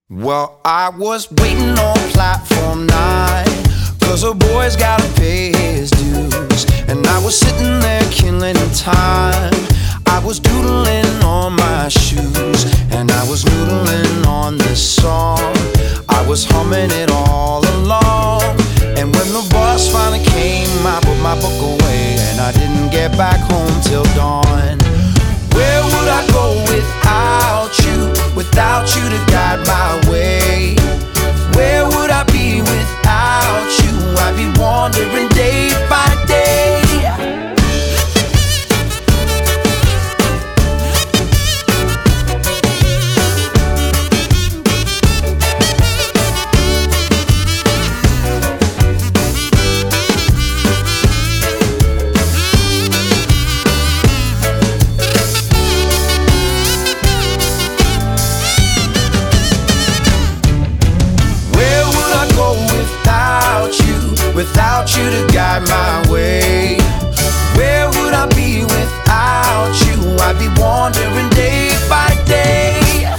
Well, I was waiting on platform 9, 'cause a boy's gotta pay his dues. And I was sitting there killing time. I was doodling on my shoes, and I was noodling on this song. I was humming it all along. And when the bus finally came, I put my book away, and I didn't get back home till dawn. Where would I go without you to guide my way? Where would I be without you? I'd be wandering day by day. Without you to guide my way, where would I be without you? I'd be wandering day by day.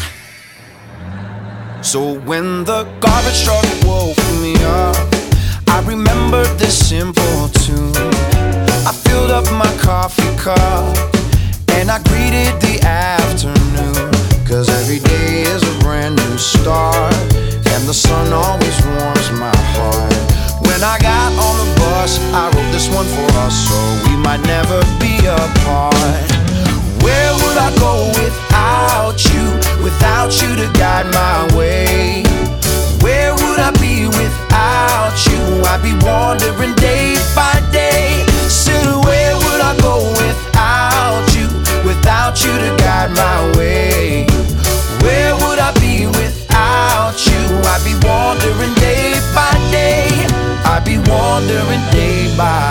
So when the garbage truck woke me up, I remembered this simple tune. I filled up my coffee cup and I greeted the afternoon, 'cause every day is a brand new start, and the sun always warms my heart. When I got on the bus, I wrote this one for us, so we might never be apart. Where would I go without you to guide my way? Where would I be without you? I'd be wandering day by day. Still, where would I go without you to guide my way? Where would I be without you? I'd be wandering day by day. I'd be wandering day by